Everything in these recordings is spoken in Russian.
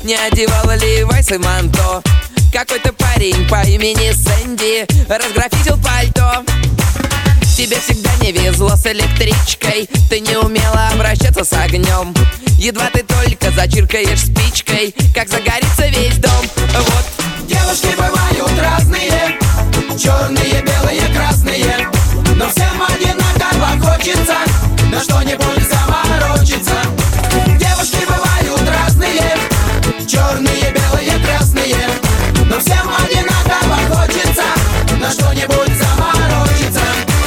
не одевала Левайс и манто. Какой-то парень по имени Сэнди разграфитил пальто. Тебе всегда не везло с электричкой, ты не умела обращаться с огнем. Едва ты только зачиркаешь спичкой, как загорится весь дом. Вот. Девушки бывают разные, черные, белые, красные, но всем одинаково хочется на что-нибудь заморочиться. Девушки бывают разные, черные, белые, красные, но всем одинаково хочется на что-нибудь заморочиться.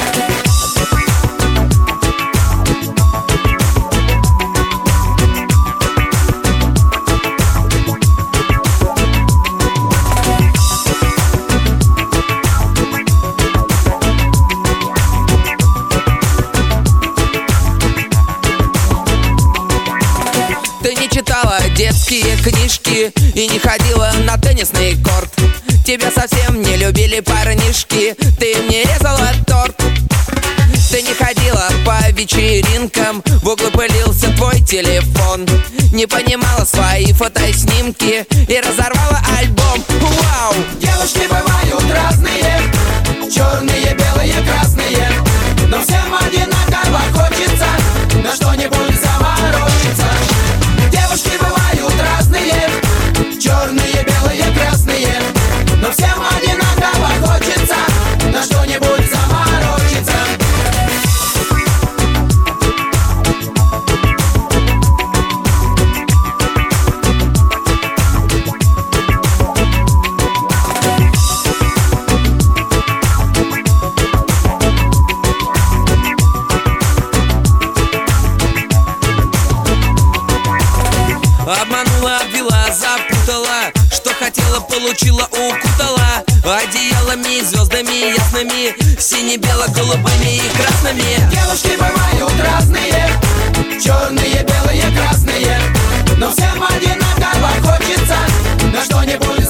Ты не читала детские книжки и не ходила на теннисный корт. Тебя совсем не любили парнишки, ты мне резала торт. Ты не ходила по вечеринкам, в углу пылился твой телефон. Не понимала свои фотоснимки и разорвала альбом. Вау! Девушки бывают разные, черные, белые, красные, но всем одинаково хочется на что-нибудь заморочиться. Девушки бывают разные, черные, белые, красные, но всем одинаково хочется на что-нибудь заморочиться. Обманула, обвела, запутала, что хотела, получила, укутала одеялами, звездами ясными, сине-бело-голубыми и красными. Девушки бывают разные, черные, белые, красные, но всем одинаково хочется на что-нибудь